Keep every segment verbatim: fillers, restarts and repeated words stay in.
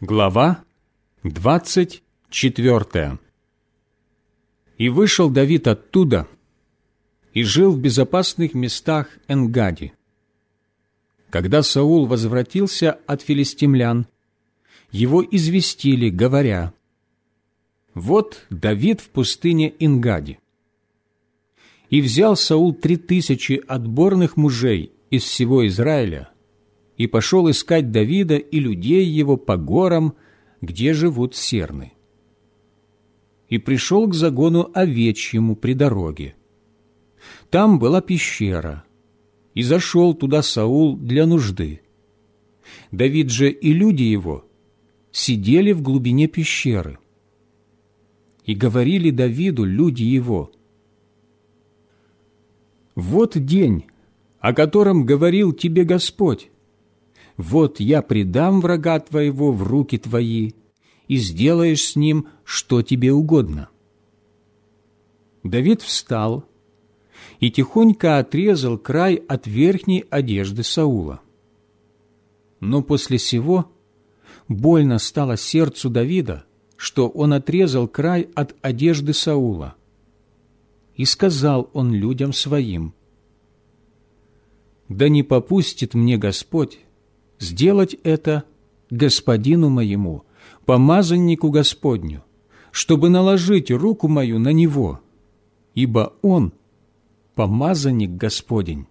Глава двадцать четвёртая. «И вышел Давид оттуда, и жил в безопасных местах Эн-Гади. Когда Саул возвратился от филистимлян, его известили, говоря: вот Давид в пустыне Эн-Гади. И взял Саул три тысячи отборных мужей из всего Израиля, и пошел искать Давида и людей его по горам, где живут серны. И пришел к загону овечьему при дороге. Там была пещера, и зашел туда Саул для нужды. Давид же и люди его сидели в глубине пещеры. И говорили Давиду люди его: вот день, о котором говорил тебе Господь. Вот я предам врага твоего в руки твои, и сделаешь с ним, что тебе угодно. Давид встал и тихонько отрезал край от верхней одежды Саула. Но после сего больно стало сердцу Давида, что он отрезал край от одежды Саула. И сказал он людям своим: да не попустит мне Господь сделать это господину моему, помазаннику Господню, чтобы наложить руку мою на него, ибо он помазанник Господень.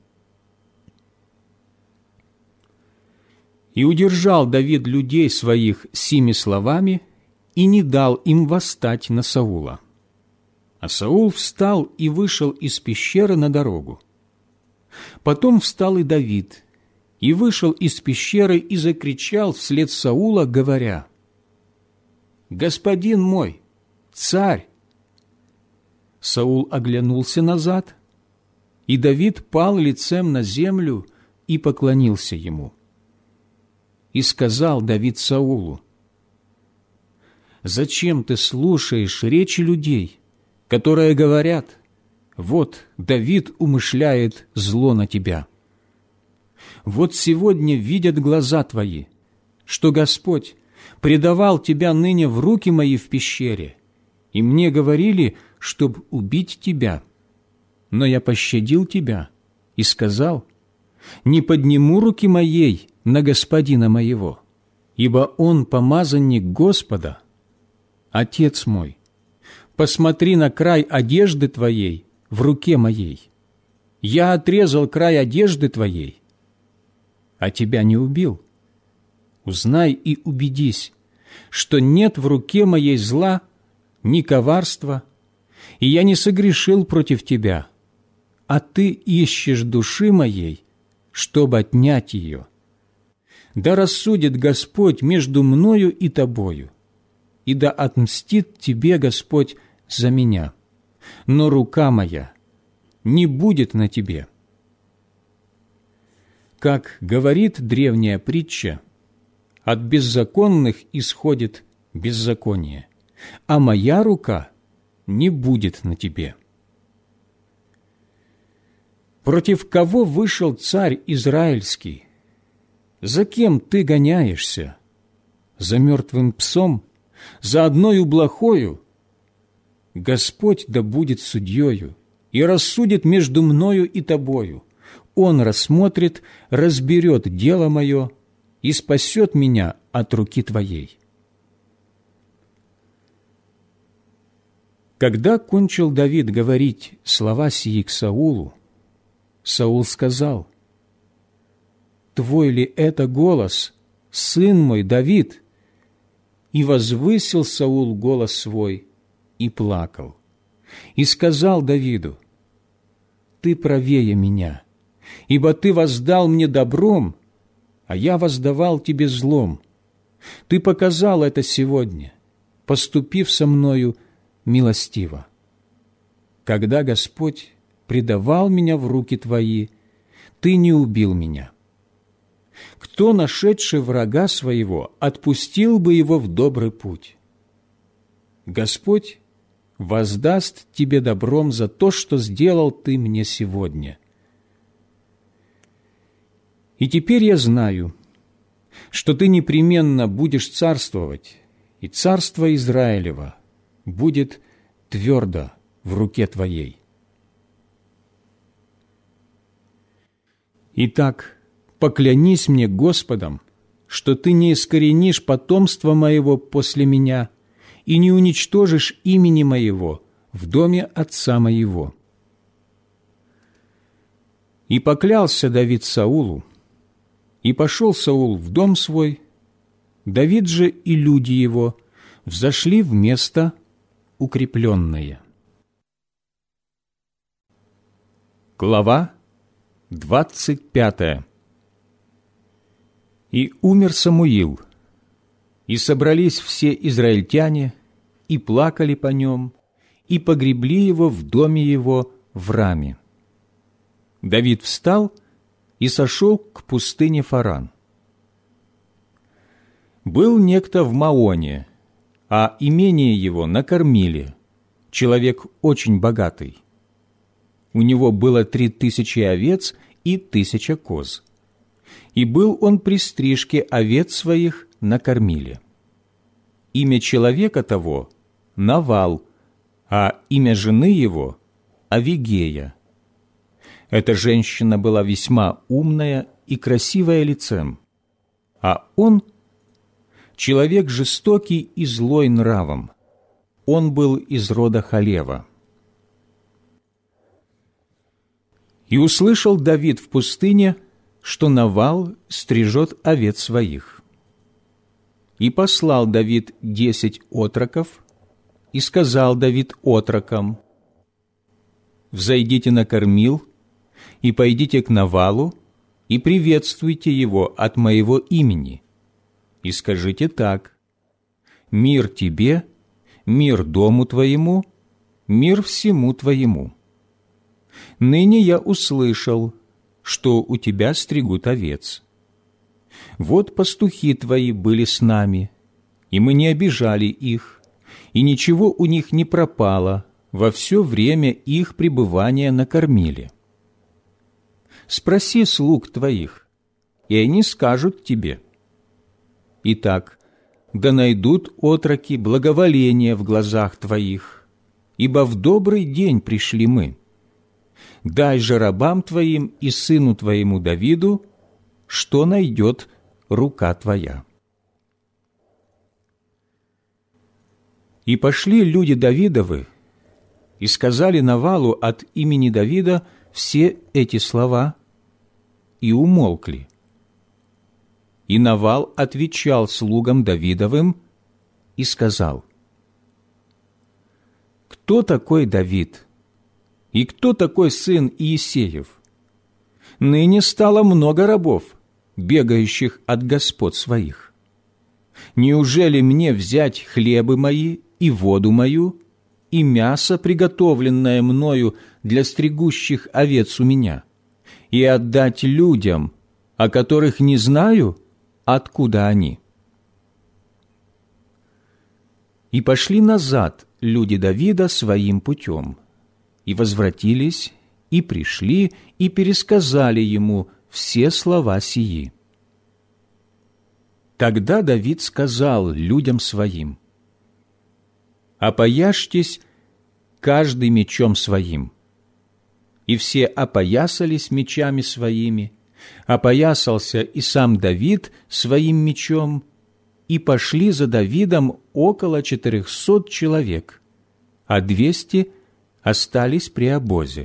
И удержал Давид людей своих сими словами и не дал им восстать на Саула. А Саул встал и вышел из пещеры на дорогу. Потом встал и Давид, и вышел из пещеры и закричал вслед Саула, говоря: «Господин мой, царь!» Саул оглянулся назад, и Давид пал лицем на землю и поклонился ему. И сказал Давид Саулу: «Зачем ты слушаешь речи людей, которые говорят: вот Давид умышляет зло на тебя? Вот сегодня видят глаза твои, что Господь предавал тебя ныне в руки мои в пещере, и мне говорили, чтоб убить тебя. Но я пощадил тебя и сказал: не подниму руки моей на господина моего, ибо он помазанник Господа. Отец мой, посмотри на край одежды твоей в руке моей. Я отрезал край одежды твоей, а тебя не убил. Узнай и убедись, что нет в руке моей зла ни коварства, и я не согрешил против тебя, а ты ищешь души моей, чтобы отнять ее. Да рассудит Господь между мною и тобою, и да отмстит тебе Господь за меня, но рука моя не будет на тебе». Как говорит древняя притча, от беззаконных исходит беззаконие, а моя рука не будет на тебе. Против кого вышел царь Израильский? За кем ты гоняешься? За мертвым псом? За одною блохою? Господь да будет судьею и рассудит между мною и тобою. Он рассмотрит, разберет дело мое и спасет меня от руки твоей». Когда кончил Давид говорить слова сии к Саулу, Саул сказал: «Твой ли это голос, сын мой Давид?» И возвысил Саул голос свой и плакал. И сказал Давиду: «Ты правее меня, ибо ты воздал мне добром, а я воздавал тебе злом. Ты показал это сегодня, поступив со мною милостиво. Когда Господь предавал меня в руки твои, ты не убил меня. Кто, нашедший врага своего, отпустил бы его в добрый путь? Господь воздаст тебе добром за то, что сделал ты мне сегодня. И теперь я знаю, что ты непременно будешь царствовать, и царство Израилева будет твердо в руке твоей. Итак, поклянись мне Господом, что ты не искоренишь потомство моего после меня и не уничтожишь имени моего в доме отца моего». И поклялся Давид Саулу, и пошел Саул в дом свой, Давид же и люди его взошли в место укрепленное. Глава двадцать пятая. И умер Самуил, и собрались все израильтяне, и плакали по нем, и погребли его в доме его в Раме. Давид встал и сошел к пустыне Фаран. Был некто в Маоне, а имение его на Кормиле, человек очень богатый. У него было три тысячи овец и тысяча коз. И был он при стрижке овец своих на Кормиле. Имя человека того – Навал, а имя жены его – Авигея. Эта женщина была весьма умная и красивая лицем, а он – человек жестокий и злой нравом. Он был из рода Халева. И услышал Давид в пустыне, что Навал стрижет овец своих. И послал Давид десять отроков, и сказал Давид отрокам: «Взойдите на Кормил, и пойдите к Навалу, и приветствуйте его от моего имени, и скажите так: мир тебе, мир дому твоему, мир всему твоему. Ныне я услышал, что у тебя стригут овец. Вот пастухи твои были с нами, и мы не обижали их, и ничего у них не пропало во все время их пребывания на Кормиле. Спроси слуг твоих, и они скажут тебе. Итак, да найдут отроки благоволение в глазах твоих, ибо в добрый день пришли мы. Дай же рабам твоим и сыну твоему Давиду, что найдет рука твоя». И пошли люди Давидовы, и сказали Навалу от имени Давида все эти слова, и умолкли. И Навал отвечал слугам Давидовым и сказал: «Кто такой Давид? И кто такой сын Иисеев? Ныне стало много рабов, бегающих от господ своих. Неужели мне взять хлебы мои и воду мою, и мясо, приготовленное мною для стригущих овец у меня, и отдать людям, о которых не знаю, откуда они?» И пошли назад люди Давида своим путем, и возвратились, и пришли, и пересказали ему все слова сии. Тогда Давид сказал людям своим: «Опояжьтесь каждый мечом своим». И все опоясались мечами своими, опоясался и сам Давид своим мечом, и пошли за Давидом около четырехсот человек, а двести остались при обозе.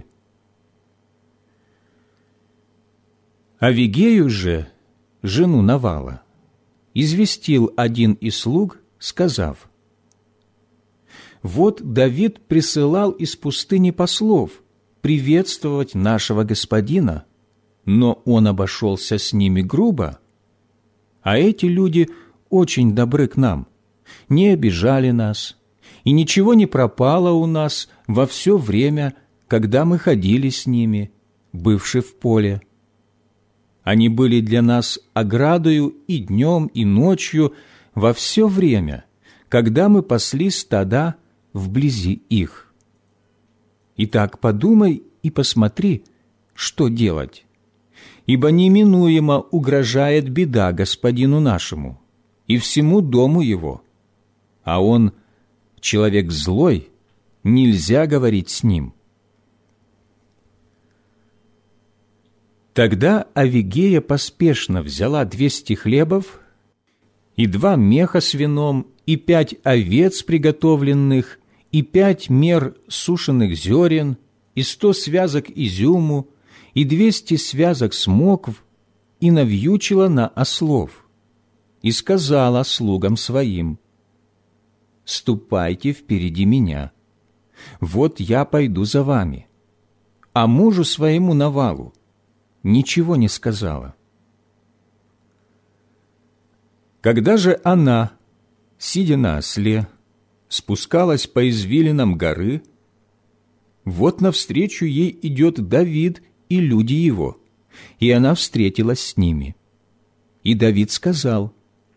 Авигею же, жену Навала, известил один из слуг, сказав: «Вот Давид присылал из пустыни послов приветствовать нашего господина, но он обошелся с ними грубо, а эти люди очень добры к нам, не обижали нас, и ничего не пропало у нас во все время, когда мы ходили с ними, бывши в поле. Они были для нас оградою и днем, и ночью во все время, когда мы пасли стада вблизи их. Итак, подумай и посмотри, что делать. ибо неминуемо угрожает беда господину нашему и всему дому его, а он человек злой, нельзя говорить с ним». Тогда Авигея поспешно взяла двести хлебов и два меха с вином, и пять овец приготовленных, и пять мер сушеных зерен, и сто связок изюму, и двести связок смокв, и навьючила на ослов, и сказала слугам своим: «Ступайте впереди меня, вот я пойду за вами». А мужу своему Навалу ничего не сказала. Когда же она, сидя на осле, спускалась по извилинам горы, вот навстречу ей идет Давид и люди его, и она встретилась с ними. И Давид сказал: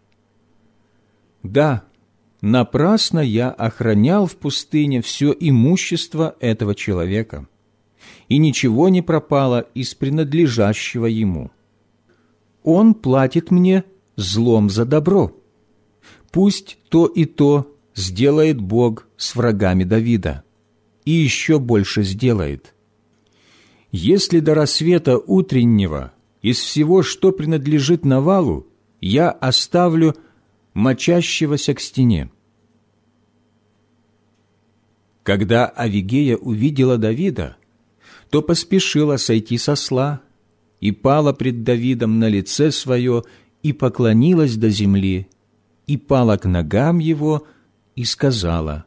«Да, напрасно я охранял в пустыне все имущество этого человека, и ничего не пропало из принадлежащего ему. Он платит мне злом за добро. Пусть то и то сделает Бог с врагами Давида, и еще больше сделает. Если до рассвета утреннего из всего, что принадлежит Навалу, я оставлю мочащегося к стене». Когда Авигея увидела Давида, то поспешила сойти с осла и пала пред Давидом на лице свое и поклонилась до земли, и пала к ногам его и сказала: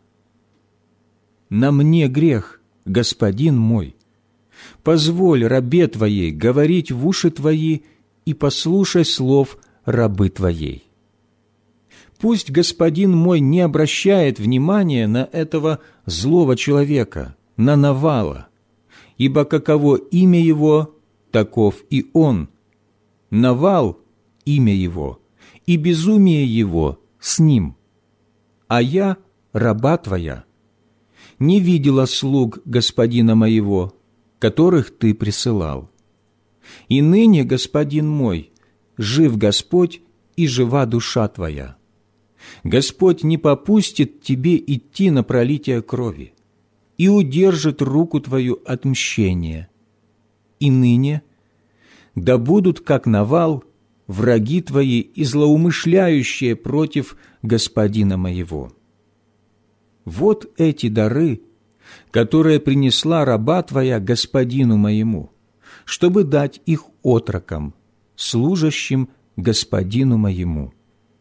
«На мне грех, господин мой. Позволь рабе твоей говорить в уши твои и послушай слов рабы твоей. Пусть господин мой не обращает внимания на этого злого человека, на Навала, ибо каково имя его, таков и он. Навал – имя его, и безумие его с ним. А я, раба твоя, не видела слуг господина моего, которых ты присылал. И ныне, господин мой, жив Господь и жива душа твоя. Господь не попустит тебе идти на пролитие крови и удержит руку твою от мщения. И ныне да будут, как Навал, враги твои и злоумышляющие против господина моего. Вот эти дары, которые принесла раба твоя господину моему, чтобы дать их отрокам, служащим господину моему.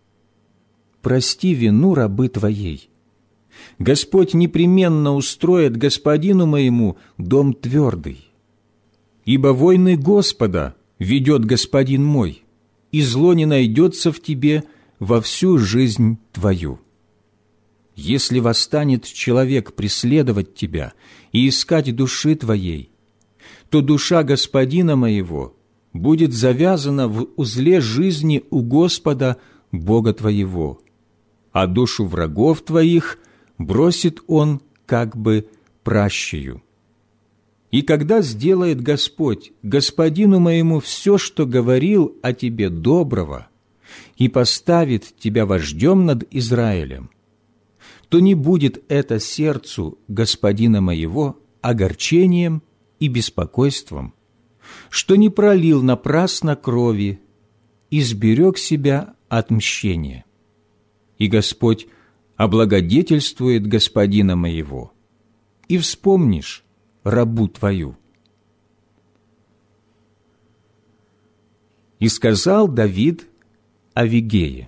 Прости вину рабы твоей. Господь непременно устроит господину моему дом твердый. Ибо войны Господа ведет господин мой, и зло не найдется в тебе во всю жизнь твою. Если восстанет человек преследовать тебя и искать души твоей, то душа господина моего будет завязана в узле жизни у Господа Бога твоего, а душу врагов твоих бросит он как бы пращею. И когда сделает Господь господину моему все, что говорил о тебе доброго, и поставит тебя вождем над Израилем, то не будет это сердцу господина моего огорчением и беспокойством, что не пролил напрасно крови и сберег себя от мщения. И Господь облагодетельствует господина моего, и вспомнишь рабу твою». И сказал Давид Авигее: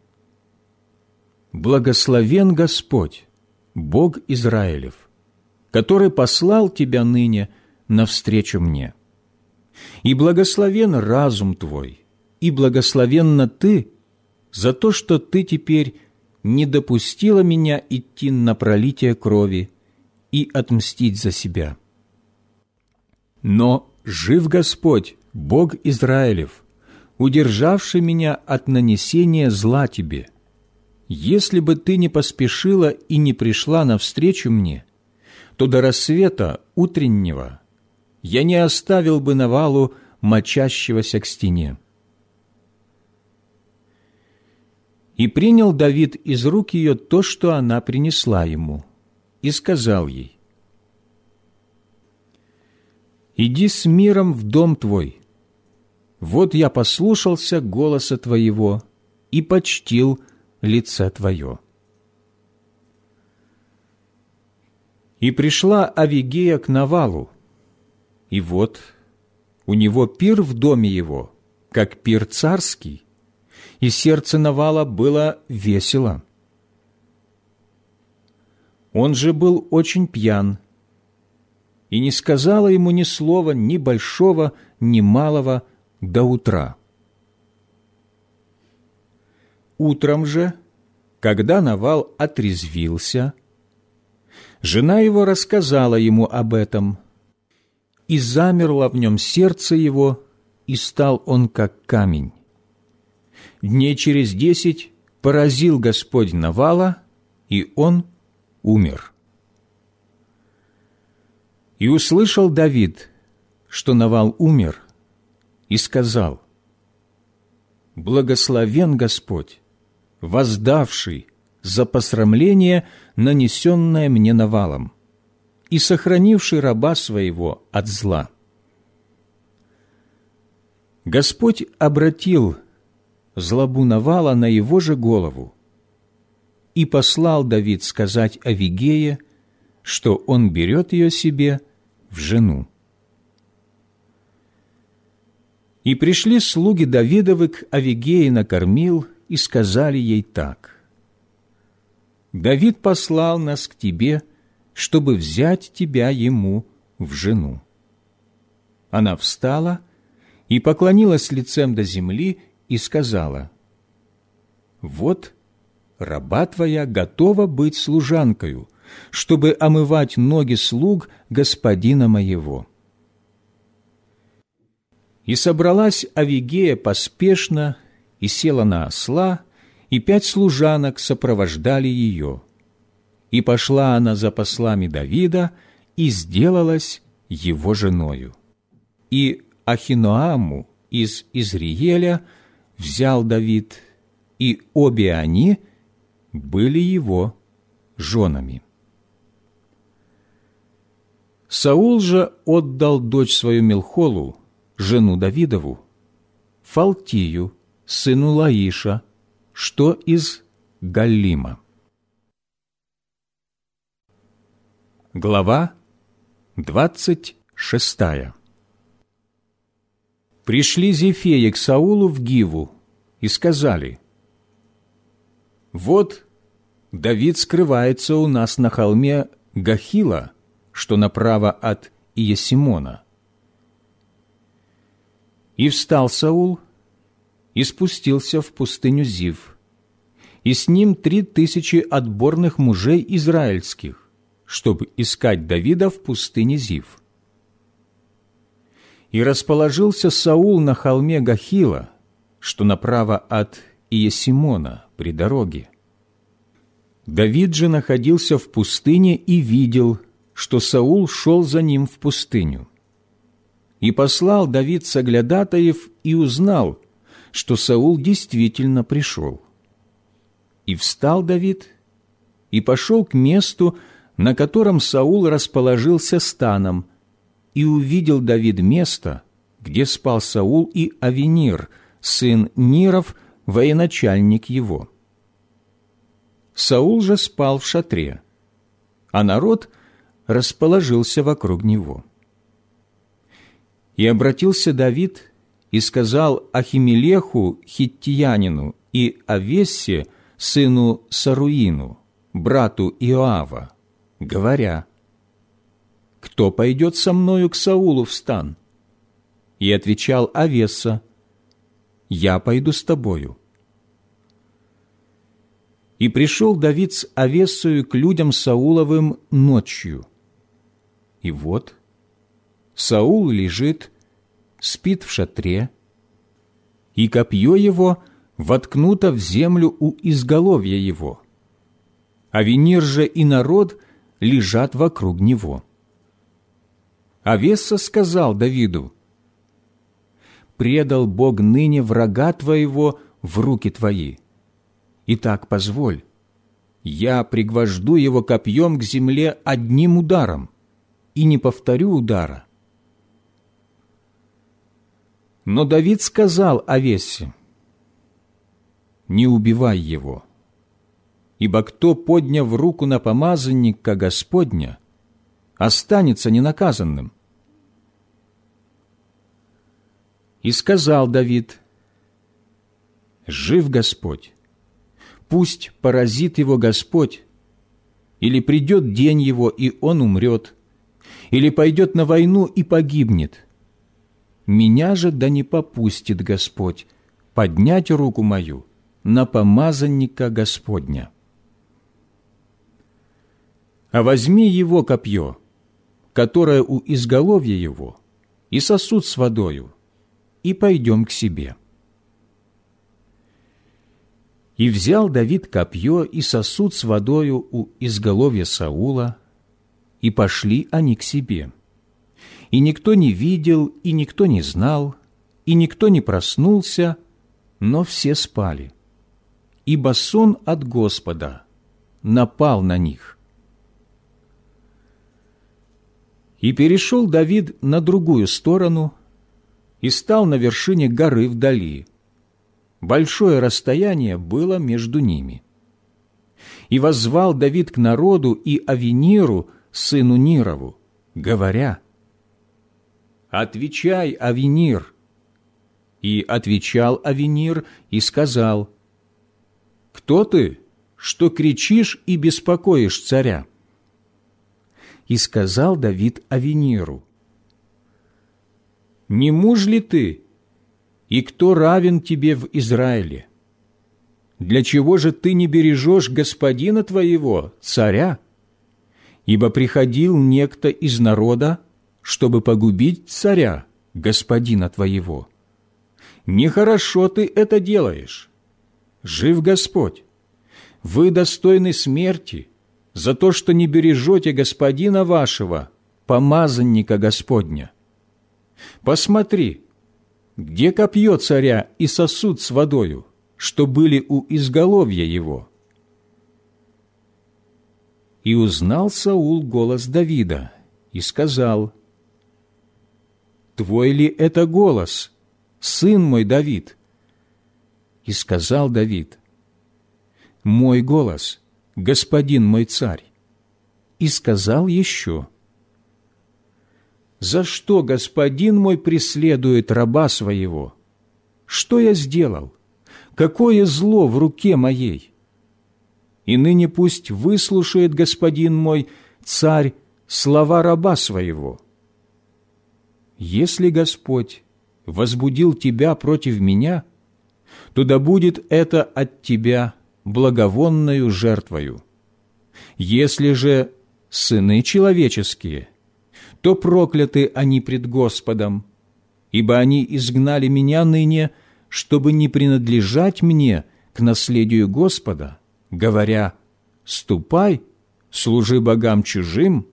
«Благословен Господь, Бог Израилев, который послал тебя ныне навстречу мне. И благословен разум твой, и благословенна ты за то, что ты теперь не допустила меня идти на пролитие крови и отмстить за себя. Но жив Господь, Бог Израилев, удержавший меня от нанесения зла тебе. Если бы ты не поспешила и не пришла навстречу мне, то до рассвета утреннего я не оставил бы Навалу мочащегося к стене. И принял Давид из рук ее то, что она принесла ему, и сказал ей: «Иди с миром в дом твой. Вот я послушался голоса твоего и почтил лице твое». И пришла Авигея к Навалу, и вот у него пир в доме его, как пир царский, и сердце Навала было весело. Он же был очень пьян, и не сказала ему ни слова, ни большого, ни малого до утра. Утром же, когда Навал отрезвился, жена его рассказала ему об этом, и замерло в нем сердце его, и стал он как камень. Дней через десять поразил Господь Навала, и он умер. И услышал Давид, что Навал умер, и сказал: «Благословен Господь, воздавший за посрамление, нанесенное мне Навалом, и сохранивший раба своего от зла». Господь обратил злобу Навала на его же голову, и послал Давид сказать Авигее, что он берет ее себе в жену. И пришли слуги Давидовы к Авигее на кормил и сказали ей так: «Давид послал нас к тебе, чтобы взять тебя ему в жену». Она встала и поклонилась лицем до земли и сказала: «Вот раба твоя готова быть служанкою, чтобы омывать ноги слуг господина моего». И собралась Авигея поспешно, и села на осла, и пять служанок сопровождали ее. И пошла она за послами Давида, и сделалась его женою. И Ахиноаму из Изриеля взял Давид, и обе они были его женами. Саул же отдал дочь свою Мелхолу, жену Давидову, Фалтию, сыну Лаиша, что из Галлима. Глава двадцать шестая. Пришли Зефеи к Саулу в Гиву и сказали: «Вот Давид скрывается у нас на холме Гахила, что направо от Иесимона». И встал Саул и спустился в пустыню Зив, и с ним три тысячи отборных мужей израильских, чтобы искать Давида в пустыне Зив. И расположился Саул на холме Гахила, что направо от Иесимона при дороге. Давид же находился в пустыне и видел, что Саул шел за ним в пустыню. И послал Давид соглядатаев и узнал, что Саул действительно пришел. И встал Давид и пошел к месту, на котором Саул расположился станом, и увидел Давид место, где спал Саул и Авенир, сын Ниров, военачальник его. Саул же спал в шатре, а народ расположился вокруг него. И обратился Давид и сказал Ахимелеху хиттиянину и Авессе, сыну Саруину, брату Иоава, говоря: «Кто пойдет со мною к Саулу в стан?» И отвечал Авесса: «Я пойду с тобою». И пришел Давид с Авессою к людям Сауловым ночью. И вот Саул лежит, спит в шатре, и копье его воткнуто в землю у изголовья его. Авенир же и народ лежат вокруг него. Авесса сказал Давиду: предал Бог ныне врага твоего в руки твои. Итак, позволь, я пригвожду его копьем к земле одним ударом и не повторю удара». Но Давид сказал Овессе: «Не убивай его, ибо кто, подняв руку на помазанника Господня, останется ненаказанным». И сказал Давид: «Жив Господь, пусть поразит его Господь, или придет день его, и он умрет, или пойдет на войну и погибнет. Меня же да не попустит Господь поднять руку мою на помазанника Господня. А возьми его копье, которое у изголовья его, и сосуд с водою, и пойдем к себе». И взял Давид копье и сосуд с водою у изголовья Саула, и пошли они к себе. И никто не видел, и никто не знал, и никто не проснулся, но все спали, ибо сон от Господа напал на них. И перешел Давид на другую сторону и стал на вершине горы вдали. Большое расстояние было между ними. И воззвал Давид к народу и Авиниру, сыну Нирову, говоря: «Отвечай, Авинир». И отвечал Авинир и сказал: «Кто ты, что кричишь и беспокоишь царя?» И сказал Давид Авиниру: «Не муж ли ты, и кто равен тебе в Израиле? Для чего же ты не бережешь господина твоего, царя? Ибо приходил некто из народа, чтобы погубить царя, господина твоего. Нехорошо ты это делаешь. Жив Господь. Вы достойны смерти за то, что не бережете господина вашего, помазанника Господня. Посмотри, где копье царя и сосуд с водою, что были у изголовья его?» И узнал Саул голос Давида и сказал: «Твой ли это голос, сын мой Давид?» И сказал Давид: «Мой голос, господин мой царь». И сказал еще: «За что господин мой преследует раба своего? Что я сделал? Какое зло в руке моей? И ныне пусть выслушает господин мой, царь, слова раба своего. Если Господь возбудил тебя против меня, то да будет это от тебя благовонною жертвою. Если же сыны человеческие, то прокляты они пред Господом, ибо они изгнали меня ныне, чтобы не принадлежать мне к наследию Господа, говоря: «Ступай, служи богам чужим».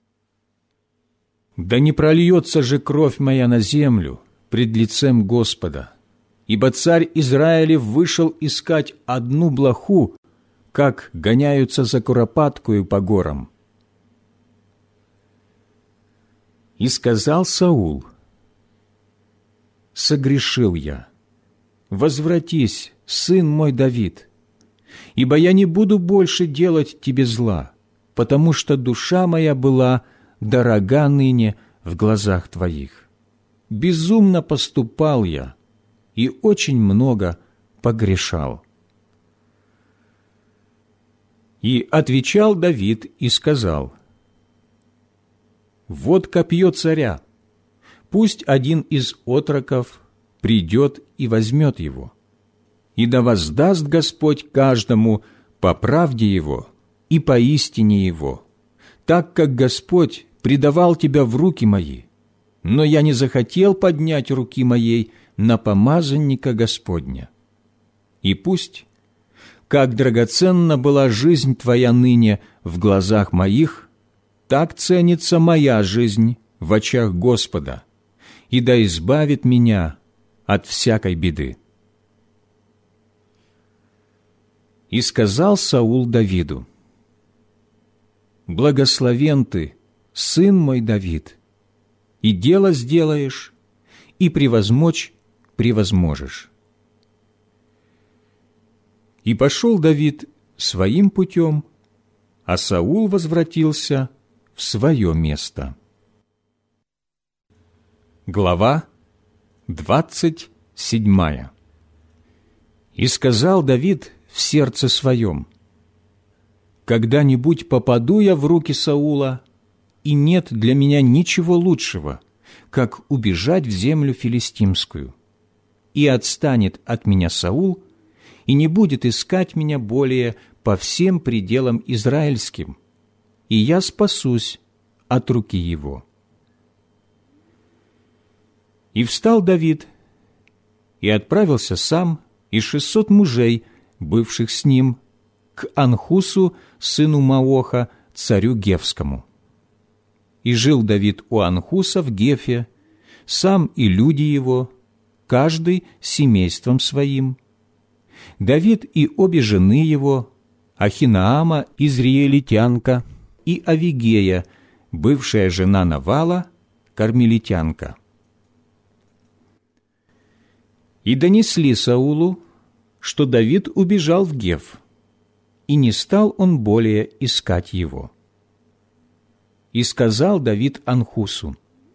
Да не прольется же кровь моя на землю пред лицем Господа, ибо царь Израилев вышел искать одну блоху, как гоняются за куропаткою по горам». И сказал Саул: «Согрешил я. Возвратись, сын мой Давид, ибо я не буду больше делать тебе зла, потому что душа моя была дорога ныне в глазах твоих. Безумно поступал я и очень много погрешал». И отвечал Давид и сказал: «Вот копье царя, пусть один из отроков придет и возьмет его, и да воздаст Господь каждому по правде его и по истине его, так как Господь предавал тебя в руки мои, но я не захотел поднять руки моей на помазанника Господня. И пусть, как драгоценна была жизнь твоя ныне в глазах моих, так ценится моя жизнь в очах Господа, и да избавит меня от всякой беды. И сказал Саул Давиду: «Благословен ты, сын мой Давид, и дело сделаешь, и превозмочь превозможешь». И пошел Давид своим путем, а Саул возвратился в свое место. Глава двадцать седьмая. «И сказал Давид в сердце своем: когда-нибудь попаду я в руки Саула, и нет для меня ничего лучшего, как убежать в землю филистимскую. И отстанет от меня Саул, и не будет искать меня более по всем пределам израильским, и я спасусь от руки его». И встал Давид, и отправился сам и шестьсот мужей, бывших с ним, к Анхусу, сыну Маоха, царю Гефскому. И жил Давид у Анхуса в Гефе, сам и люди его, каждый семейством своим. Давид и обе жены его, Ахинаама, израильтянка, и Авигея, бывшая жена Навала, кармелитянка. И донесли Саулу, что Давид убежал в Геф, и не стал он более искать его. И сказал Давид Анхусу: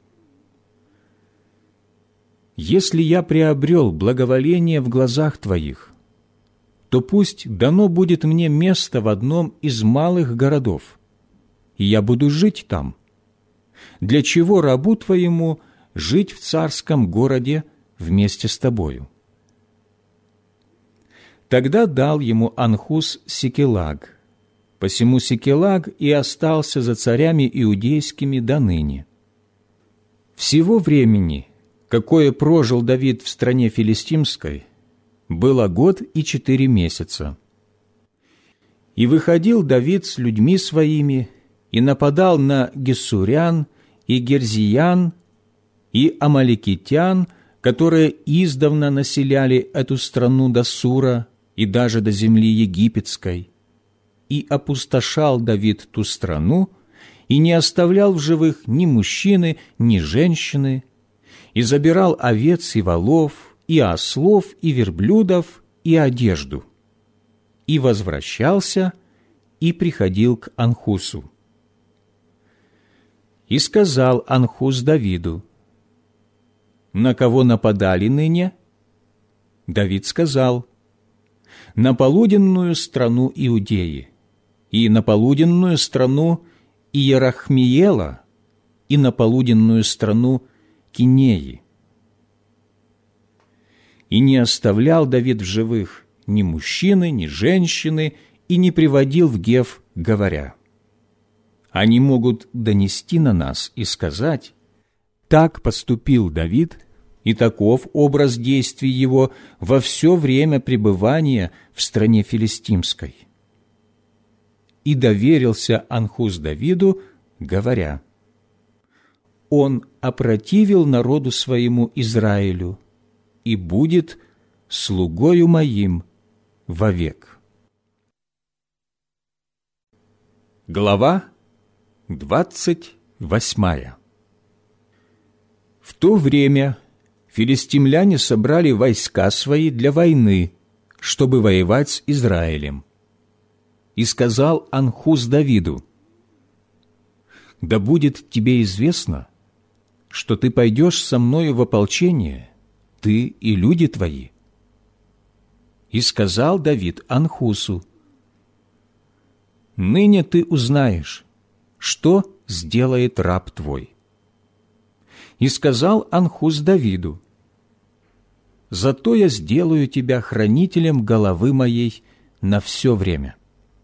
«Если я приобрел благоволение в глазах твоих, то пусть дано будет мне место в одном из малых городов, и я буду жить там. Для чего рабу твоему жить в царском городе вместе с тобою?» Тогда дал ему Анхус Сикелаг, посему Сикелаг и остался за царями иудейскими до ныне. Всего времени, какое прожил Давид в стране филистимской, было год и четыре месяца. И выходил Давид с людьми своими, и нападал на гессурян, и герзиян, и амалекитян, которые издавна населяли эту страну до Сура и даже до земли египетской. И опустошал Давид ту страну, и не оставлял в живых ни мужчины, ни женщины, и забирал овец и волов, и ослов, и верблюдов, и одежду, и возвращался, и приходил к Анхусу. И сказал Анхус Давиду: «На кого нападали ныне?» Давид сказал: «На полуденную страну Иудеи, и на полуденную страну Иерахмиела, и на полуденную страну Кинеи». И не оставлял Давид в живых ни мужчины, ни женщины, и не приводил в Геф, говоря: «Они могут донести на нас и сказать: так поступил Давид, и таков образ действий его во все время пребывания в стране филистимской». И доверился Анхус Давиду, говоря: «Он опротивил народу своему Израилю и будет слугою моим вовек». Глава двадцать восьмая. В то время филистимляне собрали войска свои для войны, чтобы воевать с Израилем. И сказал Анхус Давиду: «Да будет тебе известно, что ты пойдешь со мною в ополчение, ты и люди твои». И сказал Давид Анхусу: «Ныне ты узнаешь, что сделает раб твой». И сказал Анхус Давиду: «Зато я сделаю тебя хранителем головы моей на все время».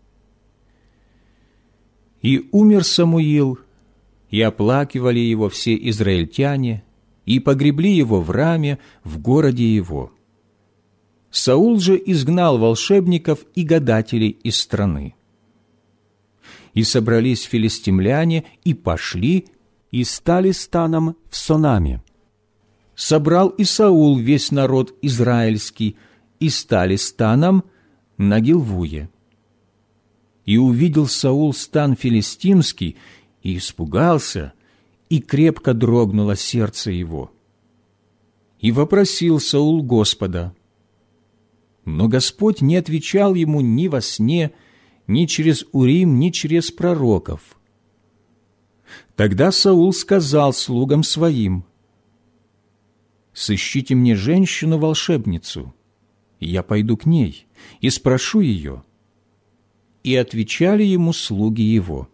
И умер Самуил, и оплакивали его все израильтяне, и погребли его в Раме, в городе его. Саул же изгнал волшебников и гадателей из страны. И собрались филистимляне, и пошли, и стали станом в Сонаме. собрал и Саул весь народ израильский, и стали станом на Гилвуе. И увидел Саул стан филистимский, и испугался, и крепко дрогнуло сердце его. И вопросил Саул Господа. Но Господь не отвечал ему ни во сне, ни через Урим, ни через пророков. Тогда Саул сказал слугам своим: «Сыщите мне женщину-волшебницу, и я пойду к ней и спрошу ее». И отвечали ему слуги его.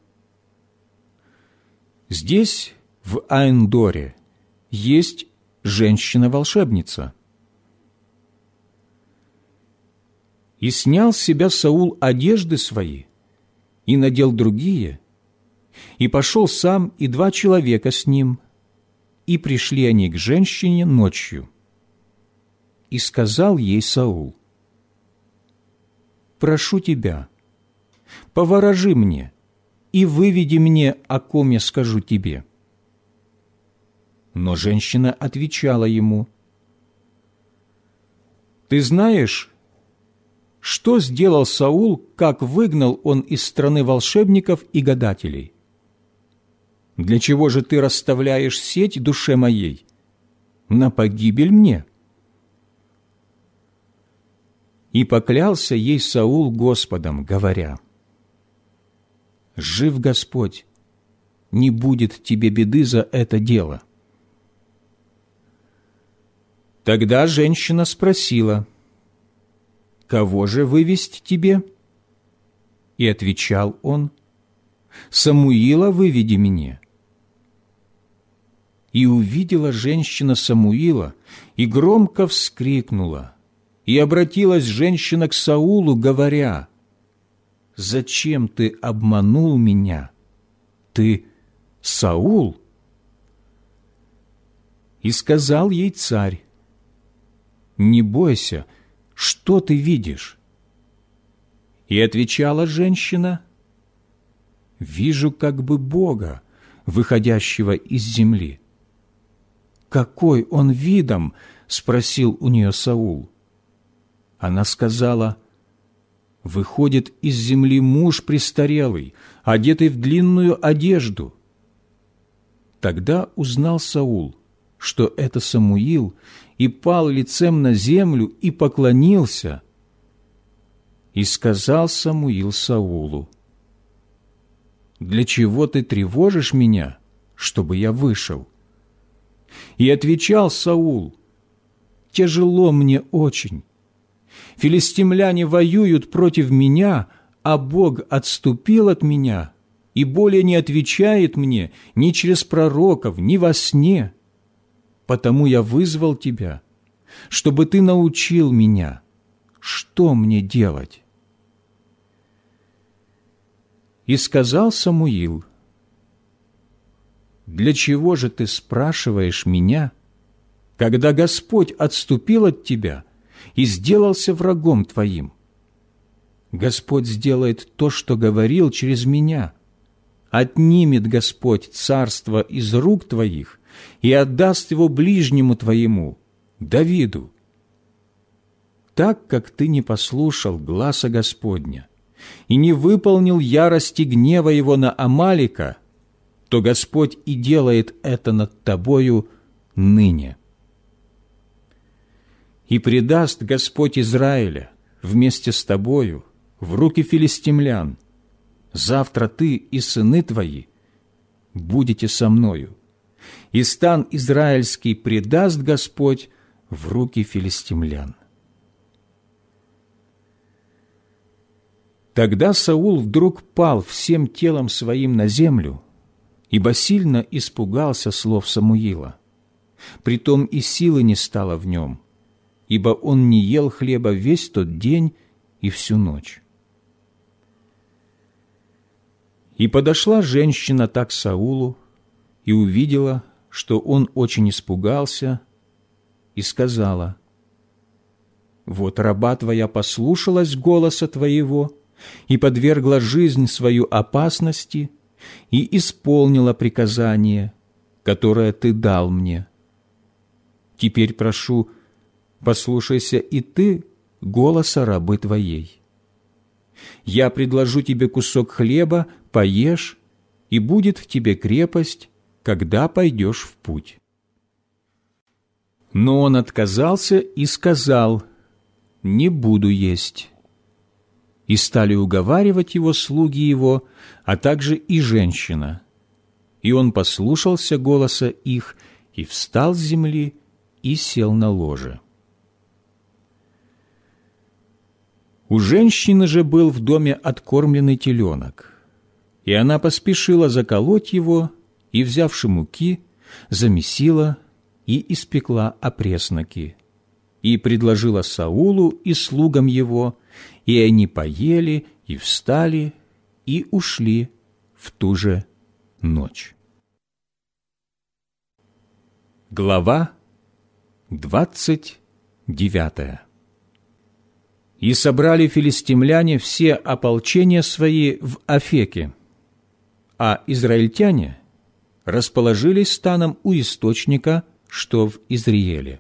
Здесь, в Айн-Доре, есть женщина-волшебница. И снял с себя Саул одежды свои, и надел другие, и пошел сам и два человека с ним, и пришли они к женщине ночью. И сказал ей Саул: «Прошу тебя, поворожи мне и выведи мне, о ком я скажу тебе». Но женщина отвечала ему: «Ты знаешь, что сделал Саул, как выгнал он из страны волшебников и гадателей? Для чего же ты расставляешь сеть душе моей? На погибель мне». И поклялся ей Саул Господом, говоря: «Жив Господь, не будет тебе беды за это дело». Тогда женщина спросила: «Кого же вывесть тебе?» И отвечал он: «Самуила выведи мне». И увидела женщина Самуила, и громко вскрикнула, и обратилась женщина к Саулу, говоря: «Зачем ты обманул меня? Ты Саул?» И сказал ей царь: «Не бойся, что ты видишь?» И отвечала женщина: «Вижу как бы Бога, выходящего из земли». «Какой он видом?» – спросил у нее Саул. Она сказала: «Выходит из земли муж престарелый, одетый в длинную одежду». Тогда узнал Саул, что это Самуил, и пал лицем на землю и поклонился. И сказал Самуил Саулу: «Для чего ты тревожишь меня, чтобы я вышел?» И отвечал Саул: «Тяжело мне очень. Филистимляне воюют против меня, а Бог отступил от меня и более не отвечает мне ни через пророков, ни во сне. Потому я вызвал тебя, чтобы ты научил меня, что мне делать». И сказал Самуил: «Для чего же ты спрашиваешь меня, когда Господь отступил от тебя и сделался врагом твоим? Господь сделает то, что говорил через меня. Отнимет Господь царство из рук твоих и отдаст его ближнему твоему, Давиду. Так как ты не послушал гласа Господня и не выполнил ярости гнева его на Амалика, то Господь и делает это над тобою ныне. И предаст Господь Израиля вместе с тобою в руки филистимлян. Завтра ты и сыны твои будете со мною, и стан израильский предаст Господь в руки филистимлян». Тогда Саул вдруг пал всем телом своим на землю, ибо сильно испугался слов Самуила. Притом и силы не стало в нем, ибо он не ел хлеба весь тот день и всю ночь. И подошла женщина так к Саулу и увидела, что он очень испугался, и сказала: «Вот раба твоя послушалась голоса твоего и подвергла жизнь свою опасности и исполнила приказание, которое ты дал мне. Теперь прошу, послушайся и ты голоса рабы твоей. Я предложу тебе кусок хлеба, поешь, и будет в тебе крепость, когда пойдешь в путь». Но он отказался и сказал: «Не буду есть». И стали уговаривать его слуги его, а также и женщина. И он послушался голоса их, и встал с земли, и сел на ложе. У женщины же был в доме откормленный теленок, и она поспешила заколоть его, и, взявши муки, замесила и испекла опресноки, и предложила Саулу и слугам его, и они поели, и встали, и ушли в ту же ночь. Глава двадцать девятая. И собрали филистимляне все ополчения свои в Афеке, а израильтяне расположились станом у источника, что в Изриеле.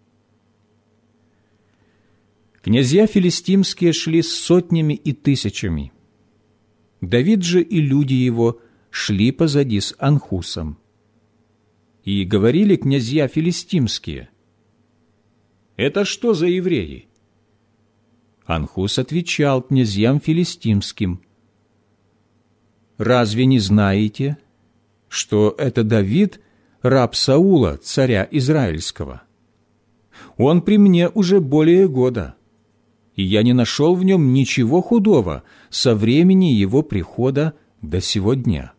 Князья филистимские шли с сотнями и тысячами. Давид же и люди его шли позади с Анхусом. И говорили князья филистимские: «Это что за евреи?» Анхус отвечал князьям филистимским: «Разве не знаете, что это Давид, раб Саула, царя Израильского? Он при мне уже более года, и я не нашел в нем ничего худого со времени его прихода до сего дня».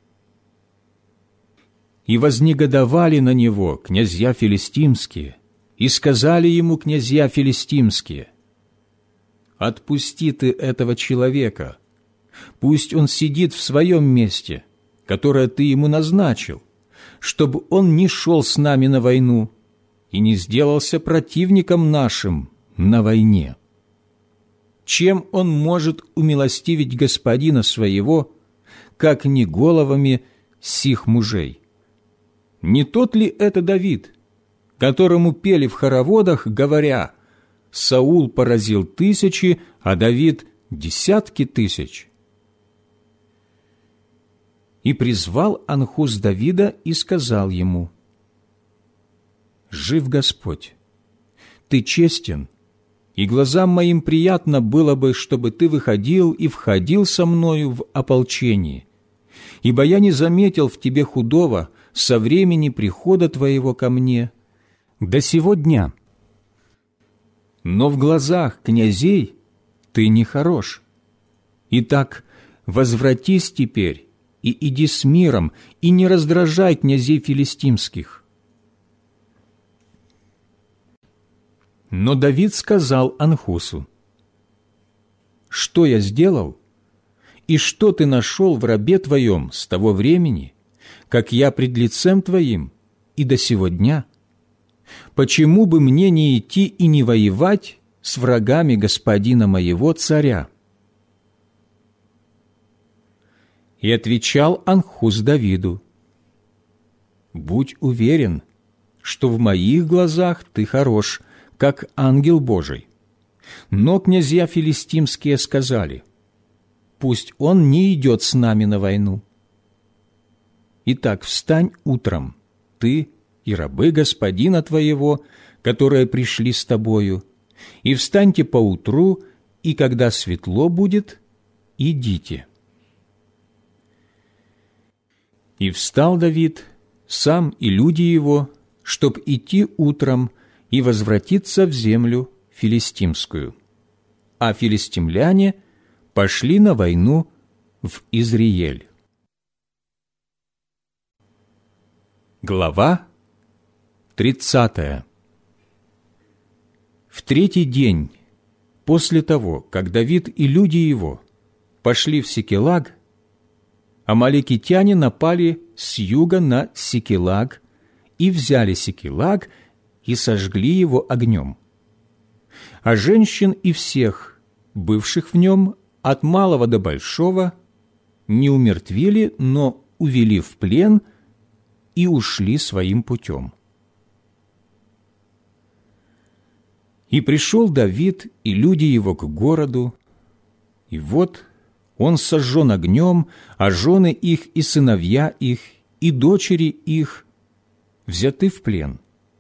И вознегодовали на него князья филистимские, и сказали ему князья филистимские: «Отпусти ты этого человека, пусть он сидит в своем месте, которое ты ему назначил, чтобы он не шел с нами на войну и не сделался противником нашим на войне. Чем он может умилостивить господина своего, как не головами сих мужей? Не тот ли это Давид, которому пели в хороводах, говоря: Саул поразил тысячи, а Давид — десятки тысяч?» И призвал Анхус Давида и сказал ему: «Жив Господь, ты честен, и глазам моим приятно было бы, чтобы ты выходил и входил со мною в ополчение, ибо я не заметил в тебе худого со времени прихода твоего ко мне до сего дня. Но в глазах князей ты не хорош. Итак, возвратись теперь и иди с миром, и не раздражай князей филистимских». Но Давид сказал Анхусу: «Что я сделал, и что ты нашел в рабе твоем с того времени, как я пред лицем твоим и до сего дня? Почему бы мне не идти и не воевать с врагами господина моего царя?» И отвечал Анхус Давиду: «Будь уверен, что в моих глазах ты хорош, как ангел Божий». Но князья филистимские сказали: «Пусть он не идет с нами на войну. Итак, встань утром, ты и рабы господина твоего, которые пришли с тобою, и встаньте поутру, и когда светло будет, идите». И встал Давид, сам и люди его, чтоб идти утром и возвратиться в землю филистимскую. А филистимляне пошли на войну в Изриель. Глава тридцатая. В третий день после того, как Давид и люди его пошли в Сикелаг, амаликитяне напали с юга на Сикелаг и взяли Сикелаг и сожгли его огнем. А женщин и всех, бывших в нем, от малого до большого, не умертвили, но увели в плен и ушли своим путем. И пришел Давид и люди его к городу, и вот он сожжен огнем, а жены их и сыновья их, и дочери их взяты в плен.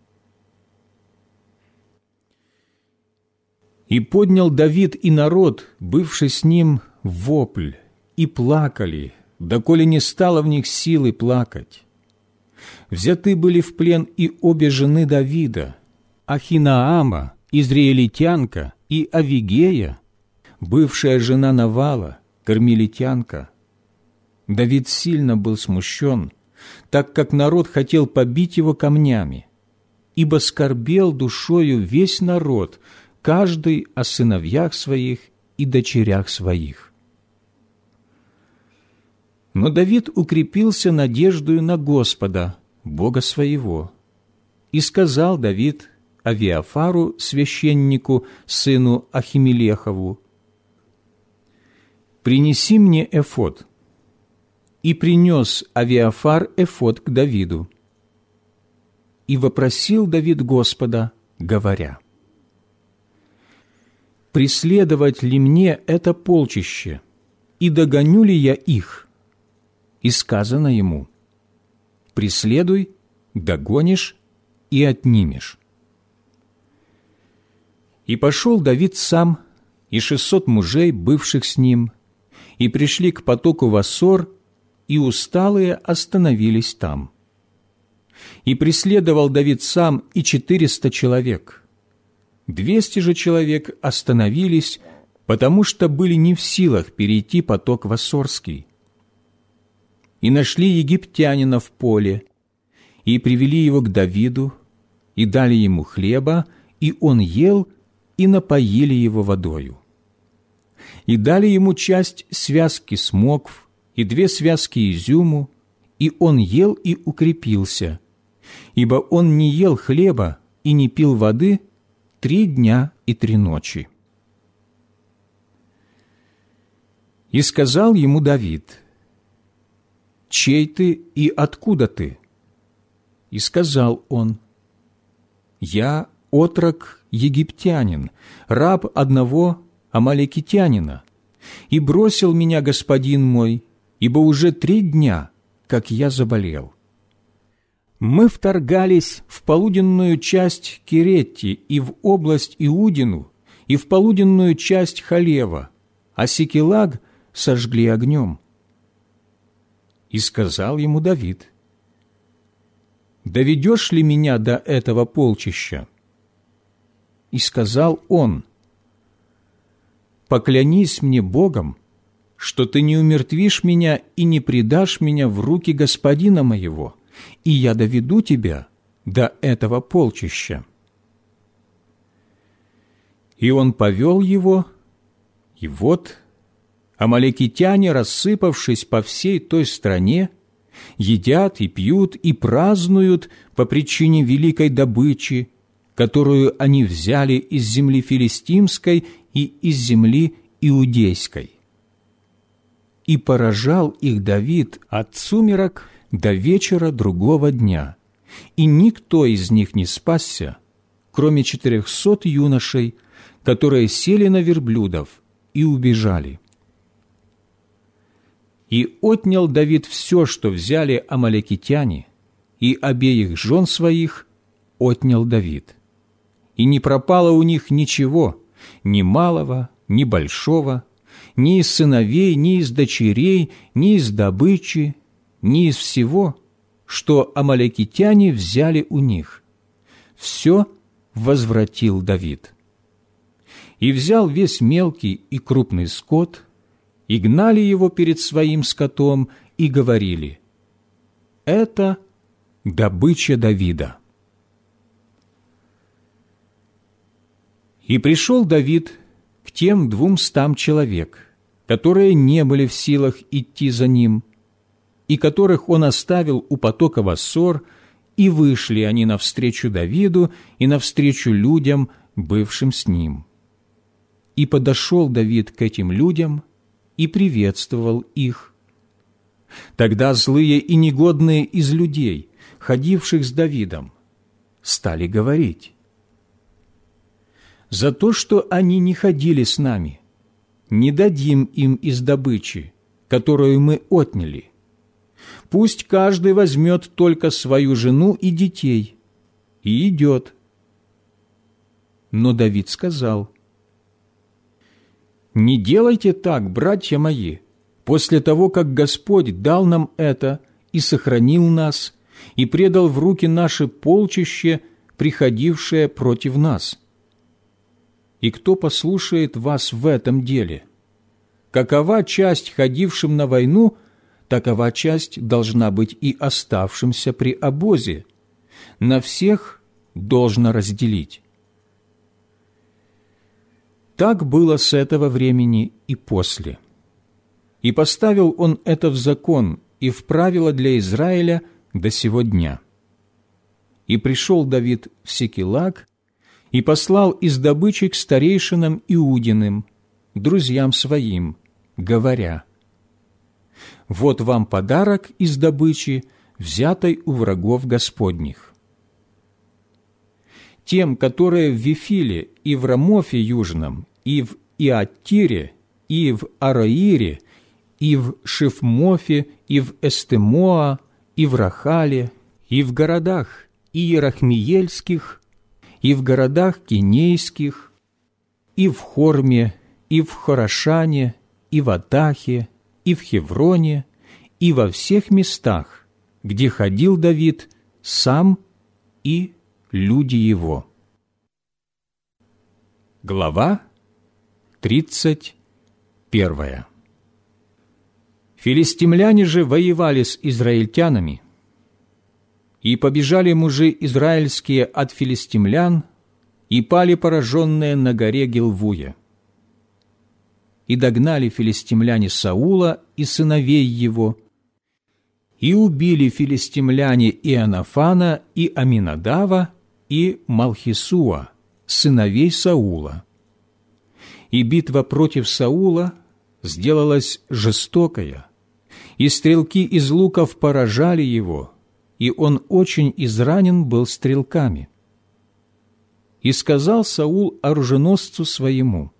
И поднял Давид и народ, бывший с ним, вопль, и плакали, доколе не стало в них силы плакать. Взяты были в плен и обе жены Давида, Ахинаама, израильтянка, и Авигея, бывшая жена Навала, кармелитянка. Давид сильно был смущен, так как народ хотел побить его камнями, ибо скорбел душою весь народ, каждый о сыновьях своих и дочерях своих. Но Давид укрепился надеждою на Господа, Бога своего. И сказал Давид Авиафару, священнику, сыну Ахимелехову: «Принеси мне эфод». И принес Авиафар эфод к Давиду. И вопросил Давид Господа, говоря: «Преследовать ли мне это полчище, и догоню ли я их?» И сказано ему: «Преследуй, догонишь и отнимешь». И пошел Давид сам, и шестьсот мужей, бывших с ним, и пришли к потоку Вассор, и усталые остановились там. И преследовал Давид сам и четыреста человек. Двести же человек остановились, потому что были не в силах перейти поток Вассорский. И нашли египтянина в поле, и привели его к Давиду, и дали ему хлеба, и он ел, и напоили его водою. И дали ему часть связки смокв, и две связки изюму, и он ел и укрепился, ибо он не ел хлеба и не пил воды три дня и три ночи. И сказал ему Давид: «Чей ты и откуда ты?» И сказал он: «Я отрок египтянин, раб одного амалекитянина, и бросил меня господин мой, ибо уже три дня, как я заболел. Мы вторгались в полуденную часть Керетти и в область Иудину, и в полуденную часть Халева, а Сикелаг сожгли огнем». И сказал ему Давид: «Доведешь ли меня до этого полчища?» И сказал он: «Поклянись мне Богом, что ты не умертвишь меня и не предашь меня в руки господина моего, и я доведу тебя до этого полчища». И он повел его, и вот амалекитяне, рассыпавшись по всей той стране, едят и пьют и празднуют по причине великой добычи, которую они взяли из земли филистимской и из земли иудейской. И поражал их Давид от сумерок до вечера другого дня, и никто из них не спасся, кроме четырехсот юношей, которые сели на верблюдов и убежали. И отнял Давид все, что взяли амалекитяне, и обеих жен своих отнял Давид. И не пропало у них ничего, ни малого, ни большого, ни из сыновей, ни из дочерей, ни из добычи, ни из всего, что амалекитяне взяли у них. Все возвратил Давид. И взял весь мелкий и крупный скот, и гнали его перед своим скотом, и говорили: «Это добыча Давида». И пришел Давид к тем двумстам человек, которые не были в силах идти за ним, и которых он оставил у потока Вассор, и вышли они навстречу Давиду и навстречу людям, бывшим с ним. И подошел Давид к этим людям и приветствовал их. Тогда злые и негодные из людей, ходивших с Давидом, стали говорить: за то, что они не ходили с нами, не дадим им из добычи, которую мы отняли. Пусть каждый возьмет только свою жену и детей и идет». Но Давид сказал: «Не делайте так, братья мои, после того, как Господь дал нам это и сохранил нас, и предал в руки наши полчище, приходившее против нас. И кто послушает вас в этом деле? Какова часть ходившим на войну, такова часть должна быть и оставшимся при обозе. На всех должно разделить». Так было с этого времени и после. И поставил он это в закон и в правило для Израиля до сего дня. И пришел Давид в Сикилаг и послал из добычи к старейшинам Иудиным, друзьям своим, говоря: «Вот вам подарок из добычи, взятой у врагов Господних. Тем, которые в Вифиле и в Рамофе Южном, и в Иаттире, и в Ароире, и в Шифмофе, и в Эстемоа, и в Рахале, и в городах Иерахмиельских, и в городах Кинейских, и в Хорме, и в Хорашане, и в Атахе, и в Хевроне, и во всех местах, где ходил Давид сам и люди его». Глава тридцать первая. Филистимляне же воевали с израильтянами, и побежали мужи израильские от филистимлян, и пали пораженные на горе Гилвуе. И догнали филистимляне Саула и сыновей его, и убили филистимляне Иоаннафана и Аминадава и Малхисуа, сыновей Саула. И битва против Саула сделалась жестокая, и стрелки из луков поражали его, и он очень изранен был стрелками. И сказал Саул оруженосцу своему: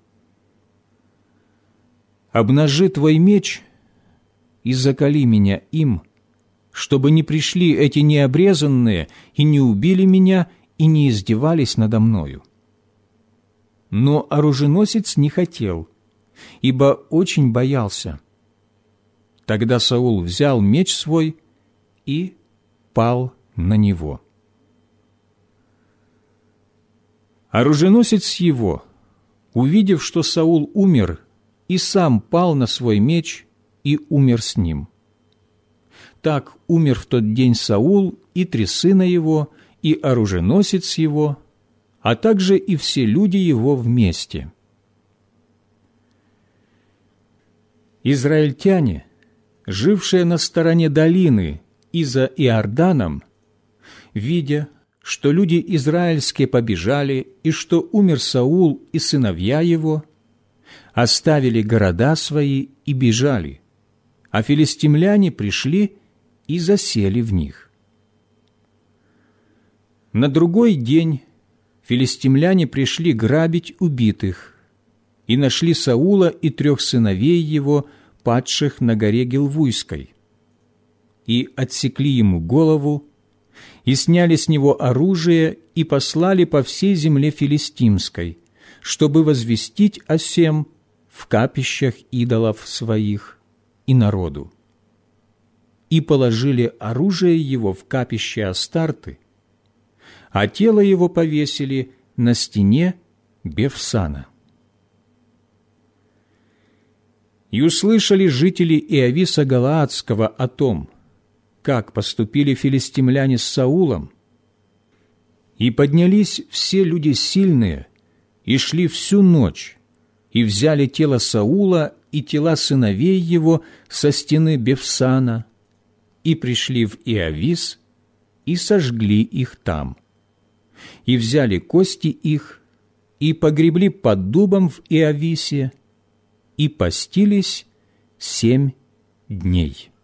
«Обнажи твой меч и заколи меня им, чтобы не пришли эти необрезанные и не убили меня и не издевались надо мною». Но оруженосец не хотел, ибо очень боялся. Тогда Саул взял меч свой и пал на него. Оруженосец его, увидев, что Саул умер, и сам пал на свой меч и умер с ним. Так умер в тот день Саул и три сына его, и оруженосец его, а также и все люди его вместе. Израильтяне, жившие на стороне долины и за Иорданом, видя, что люди израильские побежали, и что умер Саул и сыновья его, оставили города свои и бежали, а филистимляне пришли и засели в них. На другой день филистимляне пришли грабить убитых и нашли Саула и трех сыновей его, падших на горе Гилвуйской, и отсекли ему голову, и сняли с него оружие, и послали по всей земле филистимской, чтобы возвестить о сем в капищах идолов своих и народу. И положили оружие его в капище Астарты, а тело его повесили на стене Бефсана. И услышали жители Иависа Галаадского о том, как поступили филистимляне с Саулом, и поднялись все люди сильные, и шли всю ночь, и взяли тело Саула и тела сыновей его со стены Бефсана, и пришли в Иавис, и сожгли их там, и взяли кости их, и погребли под дубом в Иависе, и постились семь дней.